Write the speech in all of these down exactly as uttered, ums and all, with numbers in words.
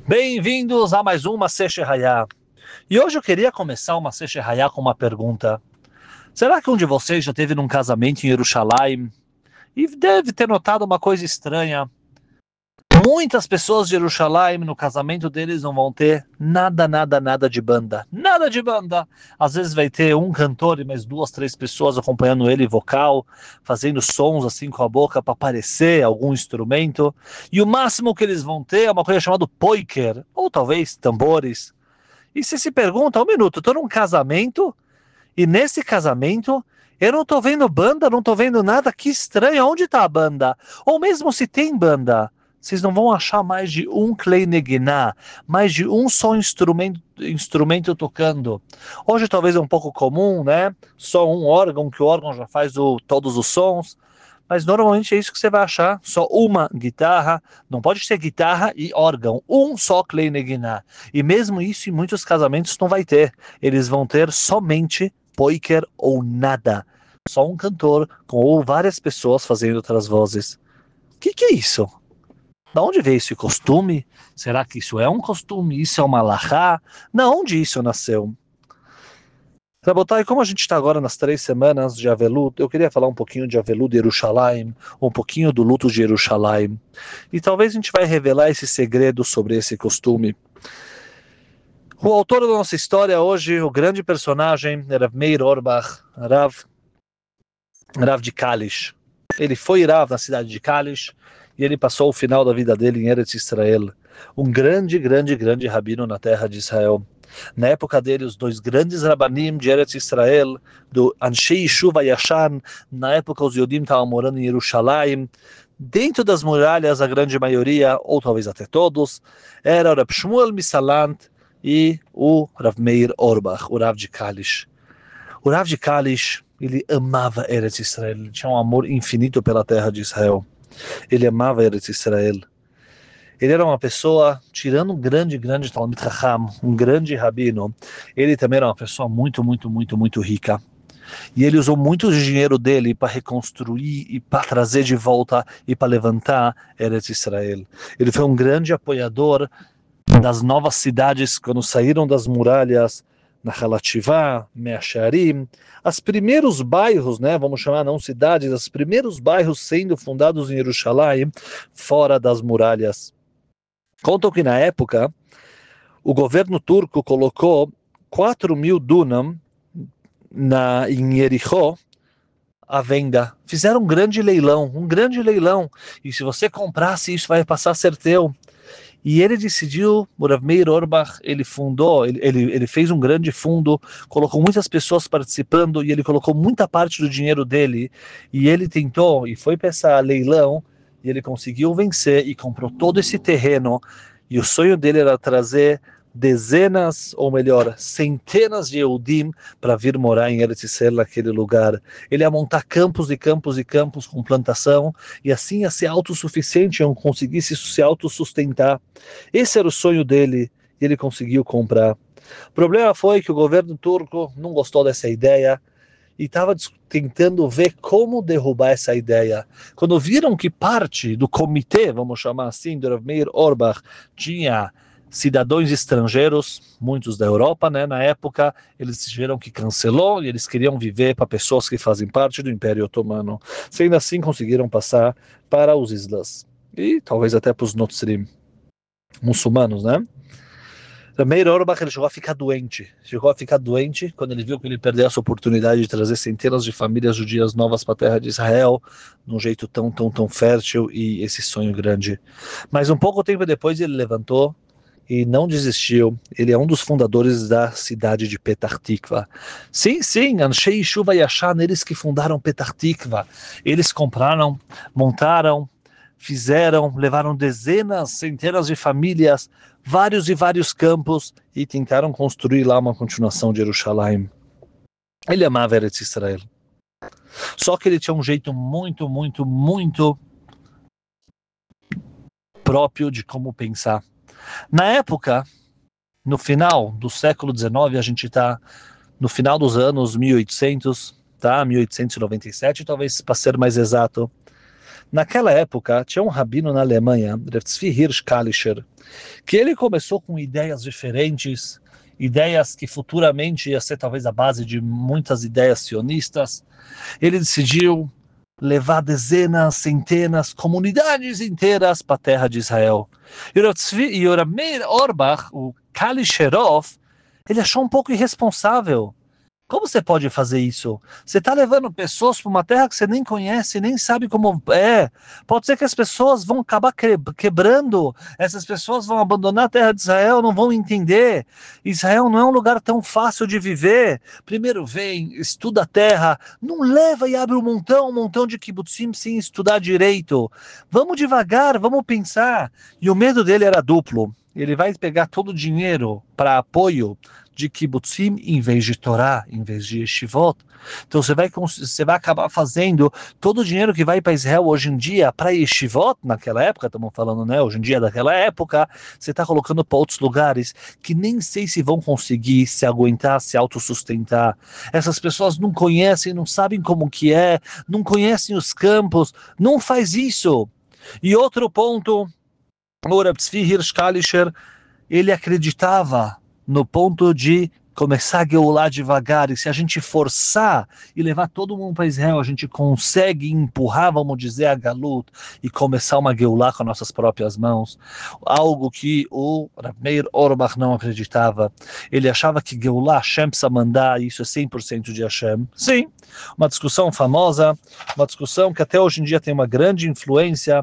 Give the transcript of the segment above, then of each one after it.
Bem-vindos a mais uma Masech Hayá. E hoje eu queria começar uma Masech Hayá com uma pergunta. Será que um de vocês já esteve num casamento em Jerusalém e deve ter notado uma coisa estranha? Muitas pessoas de Jerusalém, no casamento deles, não vão ter nada, nada, nada de banda. Nada de banda. Às vezes vai ter um cantor e mais duas, três pessoas acompanhando ele vocal, fazendo sons assim com a boca para parecer algum instrumento. E o máximo que eles vão ter é uma coisa chamada poiker, ou talvez tambores. E você se pergunta, um minuto, eu tô num casamento e nesse casamento eu não tô vendo banda, não tô vendo nada, que estranho, onde tá a banda? Ou mesmo se tem banda, vocês não vão achar mais de um klei neginá, mais de um só instrumento, instrumento tocando. Hoje talvez é um pouco comum, né? Só um órgão, que o órgão já faz o, todos os sons, mas normalmente é isso que você vai achar, só uma guitarra, não pode ser guitarra e órgão, um só klei neginá. E mesmo isso em muitos casamentos não vai ter, eles vão ter somente poiker ou nada. Só um cantor com ou várias pessoas fazendo outras vozes. O que, que é isso? Da onde veio esse costume? Será que isso é um costume? Isso é uma alahá? Da onde isso nasceu? Rabotai, como a gente está agora nas três semanas de Avelut, eu queria falar um pouquinho de Avelut de Jerusalém, um pouquinho do luto de Jerusalém. E talvez a gente vai revelar esse segredo sobre esse costume. O autor da nossa história hoje, o grande personagem, era Meir Orbach, Rav, Rav de Kalish. Ele foi Rav na cidade de Kalish e ele passou o final da vida dele em Eretz Israel. Um grande, grande, grande rabino na terra de Israel. Na época dele, os dois grandes rabanim de Eretz Israel, do Anshei Yishuv Yashan, na época os Yodim estavam morando em Jerusalém. Dentro das muralhas, a grande maioria, ou talvez até todos, era o Rav Shmuel Misalant e o Rav Meir Orbach, o Rav de Kalish. O Rav de Kalish, ele amava Eretz Israel, ele tinha um amor infinito pela terra de Israel. Ele amava Eretz Israel. Ele era uma pessoa, tirando um grande, grande Talmid Chacham, um grande rabino, ele também era uma pessoa muito, muito, muito, muito rica. E ele usou muito o dinheiro dele para reconstruir e para trazer de volta e para levantar Eretz Israel. Ele foi um grande apoiador das novas cidades quando saíram das muralhas, Nachalativá, Meacharim, os primeiros bairros, né, vamos chamar não cidades, os primeiros bairros sendo fundados em Jerusalém, fora das muralhas. Contam que na época o governo turco colocou quatro mil dunam na, em Jericó à venda. Fizeram um grande leilão, um grande leilão. E se você comprasse, isso vai passar a ser teu. E ele decidiu, o Rav Meir Orbach, ele fundou, ele, ele, ele fez um grande fundo, colocou muitas pessoas participando e ele colocou muita parte do dinheiro dele. E ele tentou, e foi para essa leilão, e ele conseguiu vencer e comprou todo esse terreno. E o sonho dele era trazer dezenas, ou melhor, centenas de Yehudim para vir morar em Eretz Israel, naquele lugar. Ele ia montar campos e campos e campos com plantação, e assim ia ser autossuficiente, iam conseguir se autossustentar. Esse era o sonho dele, e ele conseguiu comprar. O problema foi que o governo turco não gostou dessa ideia, e estava tentando ver como derrubar essa ideia. Quando viram que parte do comitê, vamos chamar assim, do Rav Meir Orbach, tinha cidadãos estrangeiros, muitos da Europa, né, na época, eles viram que cancelou e eles queriam viver para pessoas que fazem parte do Império Otomano. Sendo assim, conseguiram passar para os islãs. E talvez até para os Notzrim, muçulmanos, né? Meir Orbach, ele chegou a ficar doente. Chegou a ficar doente quando ele viu que ele perdeu essa oportunidade de trazer centenas de famílias judias novas para a terra de Israel, num jeito tão, tão, tão fértil e esse sonho grande. Mas um pouco tempo depois ele levantou e não desistiu. Ele é um dos fundadores da cidade de Petah Tikva. Sim, sim, Anshei Yishuv Yashan, eles que fundaram Petah Tikva. Eles compraram, montaram, fizeram, levaram dezenas, centenas de famílias, vários e vários campos e tentaram construir lá uma continuação de Jerusalém. Ele amava Eretz Israel. Só que ele tinha um jeito muito, muito, muito próprio de como pensar. Na época, no final do século dezenove, a gente está no final dos anos mil e oitocentos, tá? mil oitocentos e noventa e sete, talvez para ser mais exato. Naquela época, tinha um rabino na Alemanha, Rav Tzvi Hirsch Kalischer, que ele começou com ideias diferentes, ideias que futuramente ia ser talvez a base de muitas ideias sionistas. Ele decidiu levar dezenas, centenas, comunidades inteiras para a terra de Israel. E o Rav Tzvi, e o Rav Meir Orbach, o Kalischerov, ele achou um pouco irresponsável. Como você pode fazer isso? Você está levando pessoas para uma terra que você nem conhece, nem sabe como é. Pode ser que as pessoas vão acabar quebrando, essas pessoas vão abandonar a terra de Israel, não vão entender. Israel não é um lugar tão fácil de viver. Primeiro vem, estuda a terra, não leva e abre um montão, um montão de kibbutzim sem estudar direito. Vamos devagar, vamos pensar. E o medo dele era duplo. Ele vai pegar todo o dinheiro para apoio de kibbutzim em vez de Torá, em vez de yeshivot. Então você vai, você vai acabar fazendo todo o dinheiro que vai para Israel hoje em dia para yeshivot, naquela época, estamos falando, né, hoje em dia daquela época, você está colocando para outros lugares que nem sei se vão conseguir se aguentar, se autossustentar. Essas pessoas não conhecem, não sabem como que é, não conhecem os campos, não faz isso. E outro ponto, o Rav Tzvi Hirsch Kalischer, ele acreditava no ponto de começar a geular devagar, e se a gente forçar e levar todo mundo para Israel, a gente consegue empurrar, vamos dizer, a galut e começar uma geulah com nossas próprias mãos, algo que o Rav Meir Orbach não acreditava. Ele achava que geulah, Hashem precisa mandar, isso é cem por cento de Hashem. Sim, uma discussão famosa, uma discussão que até hoje em dia tem uma grande influência.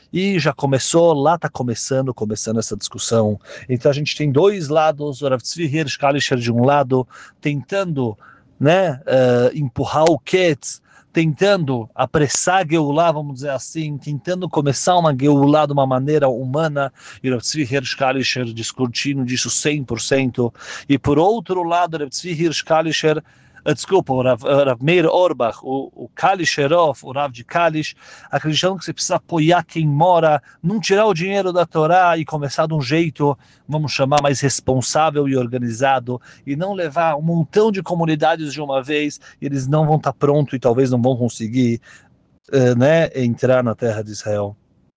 E já começou, lá está começando, começando essa discussão. Então a gente tem dois lados, o Rav Tzvi Hirsch Kalischer de um lado, tentando, né, uh, empurrar o Ketz, tentando apressar a Geulah, vamos dizer assim, tentando começar uma Geulah de uma maneira humana, e o Rav Tzvi Hirsch Kalischer discutindo disso cem por cento. E por outro lado, o Rav Tzvi Hirsch Kalischer, desculpa, o Rav, Rav Meir Orbach, o, o Kalischerov, o Rav de Kalish, acreditando que você precisa apoiar quem mora, não tirar o dinheiro da Torá e começar de um jeito, vamos chamar, mais responsável e organizado, e não levar um montão de comunidades de uma vez, e eles não vão estar prontos e talvez não vão conseguir uh, né, entrar na terra de Israel.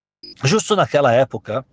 Justo naquela época,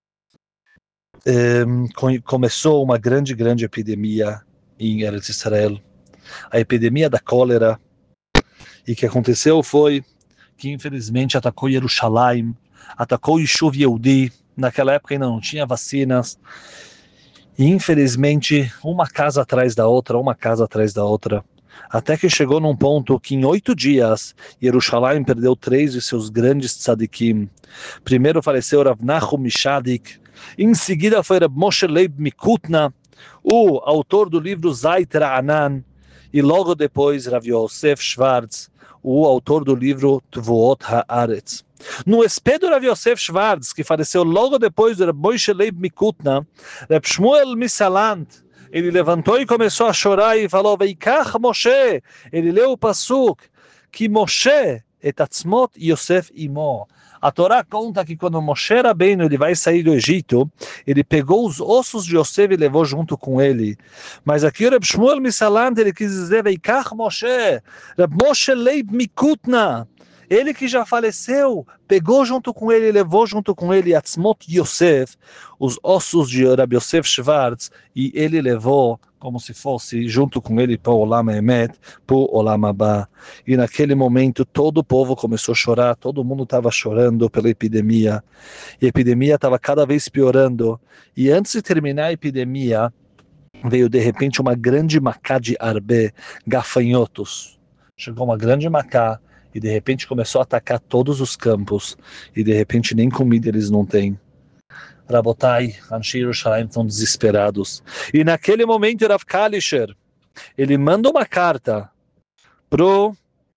um, começou uma grande, grande epidemia em Eretz Israel, a epidemia da cólera, e o que aconteceu foi que infelizmente atacou Jerusalém, atacou Yishuv Yehudi. Naquela época ainda não tinha vacinas, e infelizmente uma casa atrás da outra, uma casa atrás da outra, até que chegou num ponto que em oito dias Jerusalém perdeu três de seus grandes tzadikim. Primeiro faleceu Rav Nachum Mishadik, em seguida foi Rav Moshe Leib Mikutna, o autor do livro Zait Ra'anan, e logo depois Rav Yosef Schwartz, o autor do livro Tvuot Haaretz. No espedo Rav Yosef Schwartz, que faleceu logo depois do Rav Moshe Leib Mikutna, Rav Shmuel Misalant, ele levantou e começou a chorar e falou: Veikach Moshe, ele leu o pasuk, que Moshe et atzmot Yosef imo. A Torá conta que quando Moshe Rabbeinu ele vai sair do Egito, ele pegou os ossos de Yosef e levou junto com ele. Mas aqui o Reb Shmuel Misalant, ele quis dizer, Veikach Moshe, Reb Moshe Leib Mikutna, ele que já faleceu, pegou junto com ele, levou junto com ele Atzmot Yosef, os ossos de Reb Yosef Schwartz, e ele levou como se fosse junto com ele para o Olam Emet, para o Olam Abba. E naquele momento todo o povo começou a chorar, todo mundo estava chorando pela epidemia, e a epidemia estava cada vez piorando, e antes de terminar a epidemia, veio de repente uma grande macá de arbe, gafanhotos. Chegou uma grande macá, e de repente começou a atacar todos os campos, e de repente nem comida eles não têm. Rabotai, Anshei Yerushalayim estão desesperados. E naquele momento, Rav Kalischer, ele manda uma carta pro,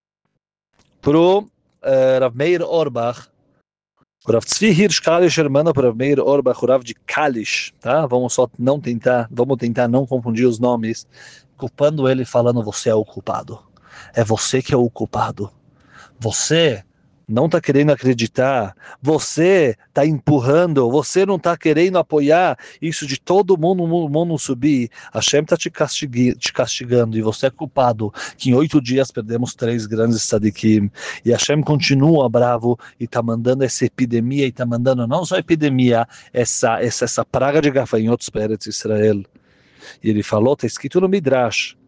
pro uh, Rav Meir Orbach. O Rav Tzvi Hirsch Kalischer manda para Rav Meir Orbach, o Rav de Kalish, tá? Vamos só não tentar, vamos tentar não confundir os nomes, culpando ele, falando: você é o culpado. É você que é o culpado. Você não está querendo acreditar, você está empurrando, você não está querendo apoiar isso de todo mundo, mundo, mundo subir, Hashem está te, castigui, te castigando e você é culpado que em oito dias perdemos três grandes tzadikim e Hashem continua bravo e está mandando essa epidemia e está mandando não só epidemia, essa, essa, essa praga de gafanhotos para Eretz Israel. E ele falou, está escrito no Midrash,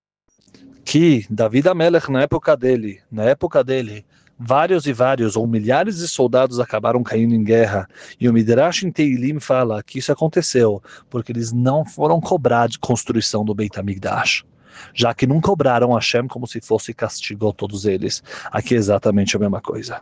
que David Amelech na época dele, na época dele, vários e vários, ou milhares de soldados acabaram caindo em guerra. E o Midrash em Teilim fala que isso aconteceu porque eles não foram cobrar de construção do Beit HaMikdash, já que não cobraram Hashem como se fosse castigou todos eles. Aqui é exatamente a mesma coisa.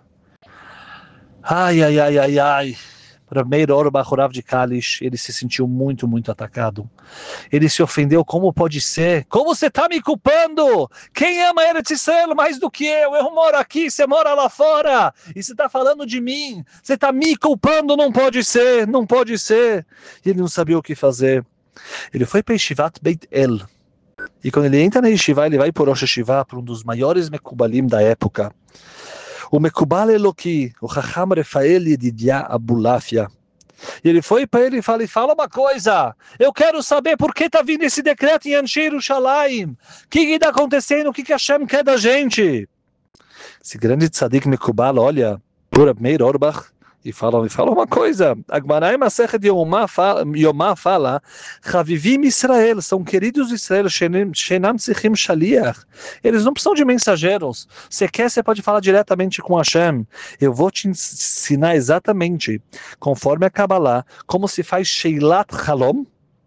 Ai, ai, ai, ai, ai. Rav Meir Orbach, Rav de Kalish, ele se sentiu muito, muito atacado. Ele se ofendeu, como pode ser? Como você está me culpando? Quem ama Eretz Israel mais do que eu? Eu moro aqui, você mora lá fora. E você está falando de mim. Você está me culpando, não pode ser, não pode ser. E ele não sabia o que fazer. Ele foi para Yeshivat Beit El. E quando ele entra na Yeshiva, ele vai por Rosh Yeshiva, para um dos maiores Mekubalim da época. O Mekubal Eloki, o Chacham Rafael Yedidia Abulafia. E ele foi para ele e fala, fala uma coisa, eu quero saber por que está vindo esse decreto em Anshe Yerushalayim, o que está acontecendo, o que, que Hashem quer da gente? Esse grande tzadik Mekubal olha para Rav Meir Orbach e fala, fala uma coisa, Agmarai Masechet Yomá fala, Yomá fala, Chavivim Israel, são queridos Israel, Shenam Tzrichim Shaliach, eles não precisam de mensageiros, você quer, você pode falar diretamente com Hashem, eu vou te ensinar exatamente, conforme a Kabbalah, como se faz Sheilat Halom,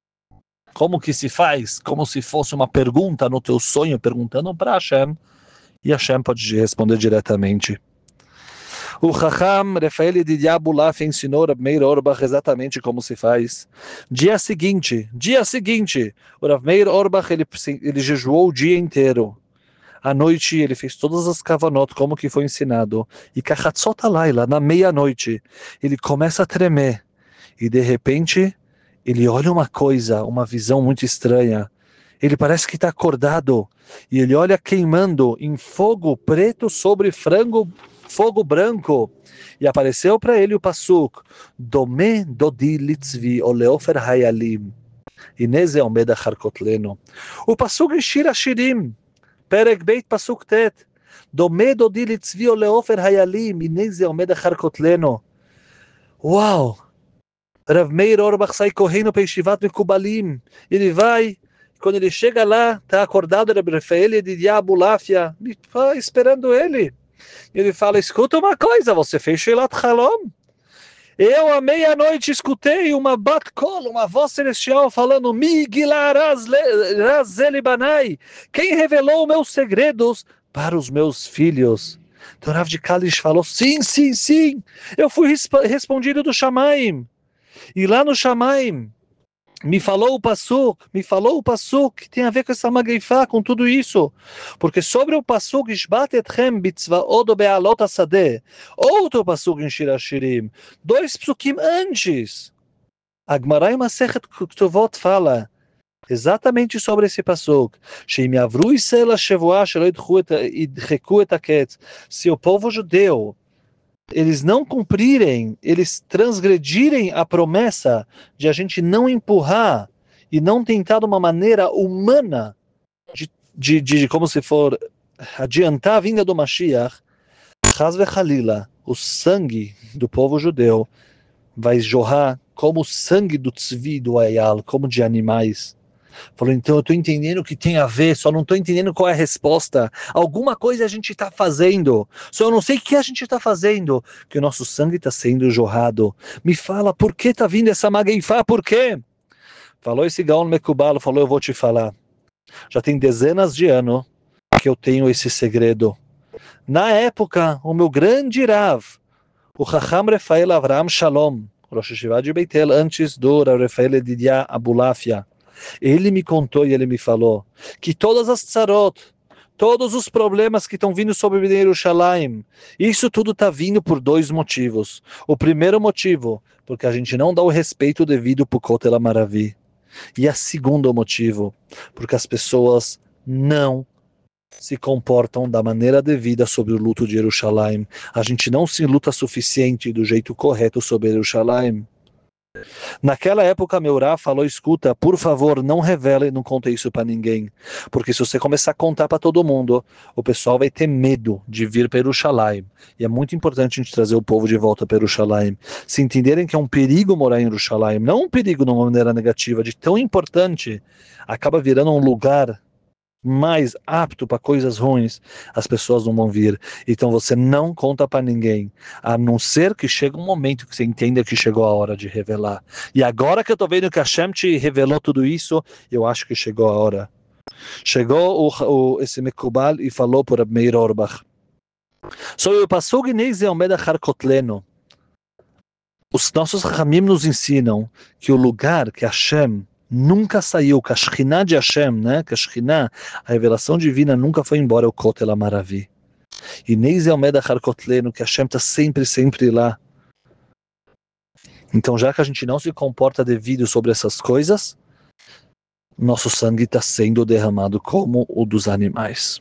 como que se faz, como se fosse uma pergunta no teu sonho, perguntando para Hashem, e Hashem pode responder diretamente. O Chacham Rafael Yedidia Abulaf ensinou Rav Meir Orbach exatamente como se faz. Dia seguinte, dia seguinte, o Rav Meir Orbach ele, ele jejuou o dia inteiro. À noite ele fez todas as kavanot como que foi ensinado. E Kachatzot Alayla, na meia-noite, ele começa a tremer. E de repente, ele olha uma coisa, uma visão muito estranha. Ele parece que está acordado. E ele olha queimando em fogo preto sobre frango fogo branco, e apareceu para ele o Pasuk, Dome Dodi Litzvi Oleofer Hayalim, Ineze Omed Acharkotleno. O Pasuk em Shir Hashirim, Perek Beit Pasuk Tet, Dome Dodi Litzvi Oleofer Hayalim, Ineze Omed Acharkotleno. Uau! Rav Meir Orbach sai correndo para Yeshivat Mekubalim, ele vai, quando ele chega lá, está acordado Rav Rafael Yedidia Abulafia, esperando ele. Ele fala, escuta uma coisa, você fez Sheilat Halom? Eu à meia-noite escutei uma bat kol, uma voz celestial falando, Migila Razeli Banai, quem revelou meus segredos para os meus filhos? Então Rav de Kalish falou, sim, sim, sim, eu fui respondido do Shamaim. E lá no Shamaim, me falou o Pasuk, me falou o Pasuk, que tem a ver com essa Mageifá, com tudo isso. Porque sobre o Pasuk, Ishbat etchem bitzvaot be'alot hasadeh, outro Pasuk em Shir Hashirim, dois Psukim antes, Agmarai Masechet Ktuvot fala exatamente sobre esse Pasuk, Sheim yavru Yisrael hashevuah shelo yidcheku et haketz, se o povo judeu eles não cumprirem, eles transgredirem a promessa de a gente não empurrar e não tentar de uma maneira humana de, de, de como se for adiantar a vinda do Mashiach, Chas vechalila, o sangue do povo judeu vai jorrar como o sangue do tzvi, do ayal, como de animais. Falou, então eu estou entendendo o que tem a ver, só não estou entendendo qual é a resposta. Alguma coisa a gente está fazendo, só eu não sei o que a gente está fazendo, que o nosso sangue está sendo jorrado. Me fala, por que está vindo essa Mageifá, por quê? Falou esse Gaon Mekubal, falou, eu vou te falar. Já tem dezenas de anos que eu tenho esse segredo. Na época, o meu grande Rav, o Chacham Rafael Avraham Shalom, Rosh Yeshiva de Beitel, antes do Rav Rafael Yedidia Abulafia, ele me contou e ele me falou que todas as tzarot, todos os problemas que estão vindo sobre o Yerushalayim, isso tudo está vindo por dois motivos. O primeiro motivo, porque a gente não dá o respeito devido para o Kotel HaMaravi. E o segundo motivo, porque as pessoas não se comportam da maneira devida sobre o luto de Jerusalém. A gente não se luta suficiente do jeito correto sobre Jerusalém. Naquela época, meu Rav falou, escuta, por favor, não revele, não conte isso para ninguém. Porque se você começar a contar para todo mundo, o pessoal vai ter medo de vir para Jerusalém. E é muito importante a gente trazer o povo de volta para Jerusalém. Se entenderem que é um perigo morar em Jerusalém, não um perigo de uma maneira negativa, de tão importante, acaba virando um lugar mais apto para coisas ruins, as pessoas não vão vir. Então você não conta para ninguém, a não ser que chegue um momento que você entenda que chegou a hora de revelar. E agora que eu estou vendo que Hashem te revelou tudo isso, eu acho que chegou a hora. Chegou o, o, esse Mekubal e falou por Meir Orbach. Sobre o Pasuk Neise Omed Achar Kotleno, os nossos Ramim nos ensinam que o lugar que Hashem nunca saiu, que a Shekhinah de Hashem, né? Que a Shekhinah, a revelação divina nunca foi embora, é o Kotel Amaravi. E Neise Almeda Harkotleno, que Hashem está sempre, sempre lá. Então, já que a gente não se comporta devido sobre essas coisas, nosso sangue está sendo derramado como o dos animais.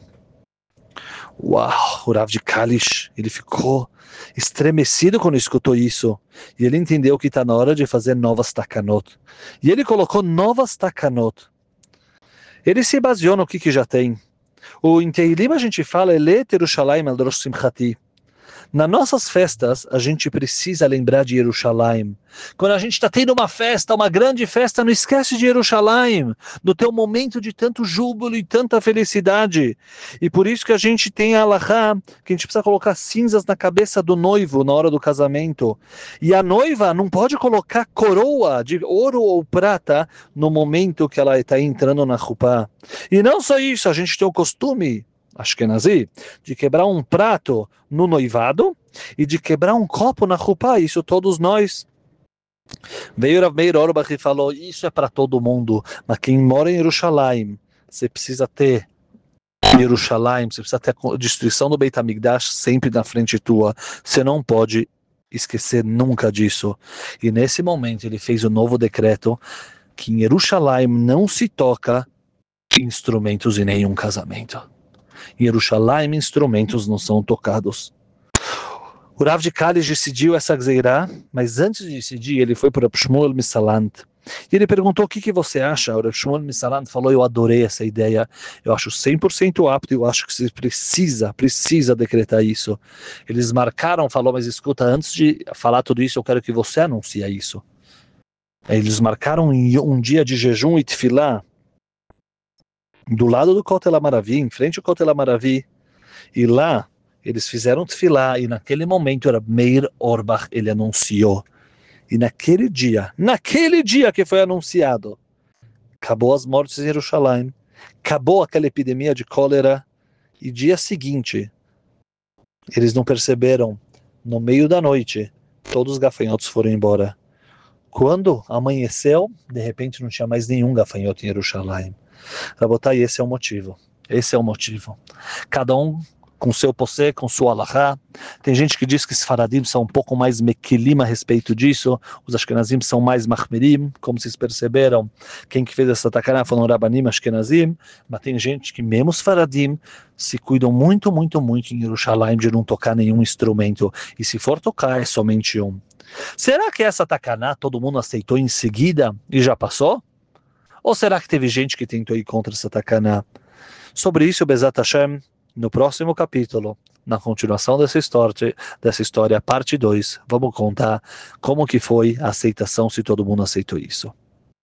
Uau, o Rav de Kalish, ele ficou estremecido quando escutou isso, e ele entendeu que está na hora de fazer novas takanot, e ele colocou novas takanot. Ele se baseou no que, que já tem. O em Teilim a gente fala Ele Yerushalayim al Rosh Simchati. Nas nossas festas, a gente precisa lembrar de Jerusalém. Quando a gente está tendo uma festa, uma grande festa, não esquece de Jerusalém, do teu momento de tanto júbilo e tanta felicidade. E por isso que a gente tem a halahá, que a gente precisa colocar cinzas na cabeça do noivo na hora do casamento. E a noiva não pode colocar coroa de ouro ou prata no momento que ela está entrando na chupá. E não só isso, a gente tem o costume Ashkenazi, de quebrar um prato no noivado e de quebrar um copo na chupá, isso todos nós. Veio Rav Meir Orbach e falou, isso é para todo mundo, mas quem mora em Jerusalém, você precisa ter Jerusalém, você precisa ter a destruição do Beit HaMikdash sempre na frente tua, você não pode esquecer nunca disso. E nesse momento ele fez o novo decreto que em Jerusalém não se toca instrumentos em nenhum casamento. Em Jerusalém, instrumentos não são tocados. O Rav de Kalish decidiu essa gzeirá, mas antes de decidir, ele foi para o Shmuel Misalant. E ele perguntou, o que, que você acha? O Shmuel Misalant falou, eu adorei essa ideia, eu acho cem por cento apto, eu acho que você precisa, precisa decretar isso. Eles marcaram, falou, mas escuta, antes de falar tudo isso, eu quero que você anuncie isso. Eles marcaram um dia de jejum e tefilá, do lado do Kotel Amaravi, em frente ao Kotel Amaravi, e lá eles fizeram tefilá, e naquele momento era Meir Orbach, ele anunciou, e naquele dia, naquele dia que foi anunciado, acabou as mortes em Jerusalém, acabou aquela epidemia de cólera, e dia seguinte, eles não perceberam, no meio da noite, todos os gafanhotos foram embora. Quando amanheceu, de repente não tinha mais nenhum gafanhoto em Jerusalém. Rabotai, esse é o motivo. Esse é o motivo. Cada um com seu possé, com sua alahá. Tem gente que diz que os faradim são um pouco mais mequilim a respeito disso. Os ashkenazim são mais mahmirim, como vocês perceberam. Quem que fez essa takará foram rabanim ashkenazim. Mas tem gente que mesmo os faradim se cuidam muito, muito, muito em Jerusalém de não tocar nenhum instrumento. E se for tocar, é somente um. Será que essa takará todo mundo aceitou em seguida e já passou? Ou será que teve gente que tentou ir contra essa takará? Sobre isso, Bezat Hashem, no próximo capítulo, na continuação dessa história, dessa história, parte dois, vamos contar como que foi a aceitação, se todo mundo aceitou isso.